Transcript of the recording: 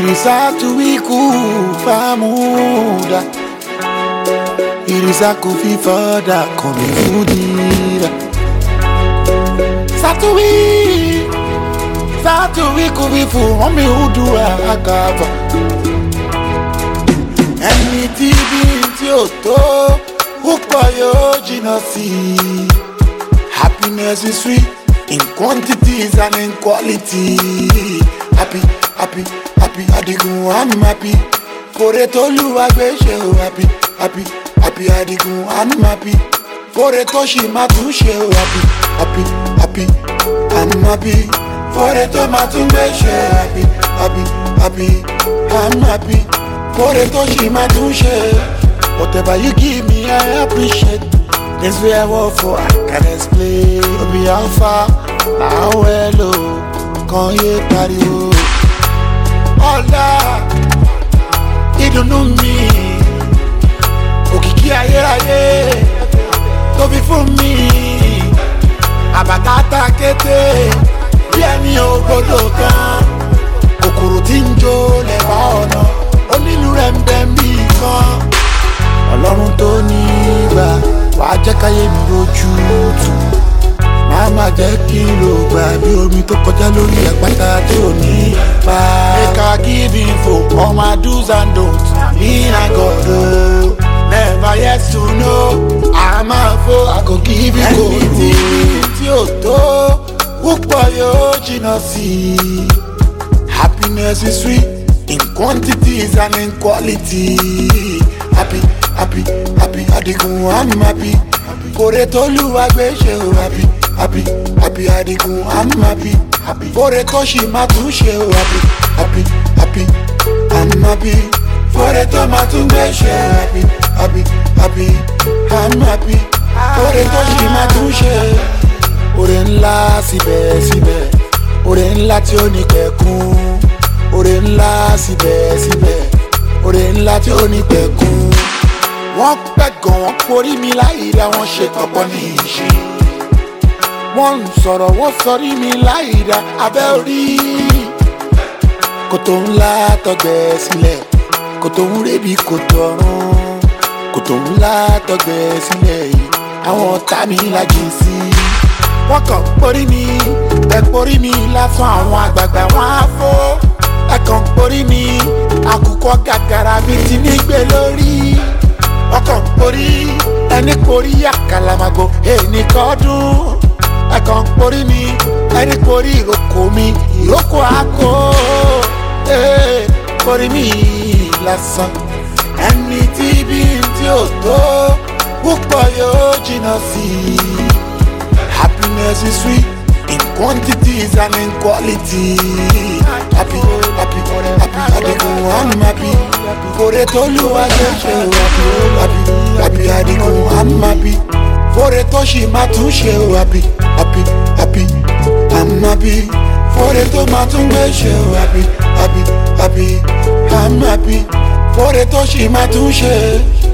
Irisatu ikufa muda, irisaku fifada komi fudira. Satu kubifu omi udura akava. Ẹni tí bí tí ó tó, púpọ̀ yóò jìnnà sí. Happiness is sweet in quantities and in quality. Happy, happy, happy, Adigun, I'm happy. Kore t'Olúwa gbé ṣe o, happy, happy, happy, Adigun, I'm happy. Kore tó ṣì máa tún ṣe o, happy, happy, happy, I'm happy. Kore tó máa tún gbé ṣe, happy, happy, happy, I'm happy. Kore tó ṣì máa tún ṣe. Whatever you give me, I appreciate. This way I work for, I can explain. Obi alpha, now hello, kan ye pariwo. Ọlá, ìdùnnú mi, òkìkí ayérayé, tó fi fún mi. Àbàtà kété, bí ẹni ògbódò kan. Kòkòrò tí ń jó lẹ́bàá ọ̀nà, onílù rẹ̀ ń bẹ mí kan. Ọlọ́run tó ní ìgbà, wàá jẹ́ káyé mi rojú tù. Máa má jẹ́ kí n lò gbà bí omi tó kọjá lórí àpáta tí ò ní pa. Make I give info all my do's and don'ts. Me and God o, never yet to know. I'm a fool, I go give you gold. Ẹni tí ó tó, púpọ̀ yóò jìnnà sí. Happiness is sweet in quantities and in quality. Happy, happy, happy, Adigun, I'm happy. Kore t'Olúwa gbé ṣe o, happy, happy, happy, Adigun, I'm happy. Kore tó ṣì máa tún ṣe o, happy, happy, happy, I'm happy. Kore tó máa tún gbé ṣe, happy, happy, happy, I'm happy. Kore tó ṣì máa tún ṣe. Oore ńlá síbẹ̀síbẹ̀, oore ńlá tí ó ní pẹ̀kun. Oore ńlá síbẹ̀síbẹ̀, oore ńlá tí ó ní pẹ̀kun. Wọ́n pẹ̀gàn wọ́n porí mi láìda, wọ́n ṣe tọpọ ní ìṣe. Wọ́n ń sọ̀rọ̀ wọ́n sọrí mi láìda abẹ́ orí. Kòtò ńlá tọgbẹ́ sílẹ̀, kòtò ń rébi kòtò ọ̀run. Kòtò ńlá tọgbẹ́ sílẹ̀ yìí, àwọn ọ̀tá mi lájì sí. Wọ́n kàn porí mi, ẹ porí mi lásán, àwọn àgbààgbà wọn á fó. Ẹ kàn porí mi, àkùkọ gàgàrà mi ti nígbè lórí. Ọkàn porí, ẹni porí àkàlàmàgbò, ẹni kọ́dún. Ẹkàn porí mi, ẹni porí ìrókò mi, ìrókò àkó. Porí mi lásán. Ẹni tí bí tí ó tó, púpọ̀ yóò jìnnà sí. Happiness is sweet in quantities and in quality. Happy, happy, happy, Adigun, I'm happy. Kore t'Olúwa gbé ṣe o, happy, happy, Adigun, I'm happy. Kore tó ṣì máa tún ṣe o, happy, happy, happy, I'm happy. Kore tó máa tún gbé ṣe o, happy, happy, happy, I'm happy. Kore tó ṣì máa tún ṣe.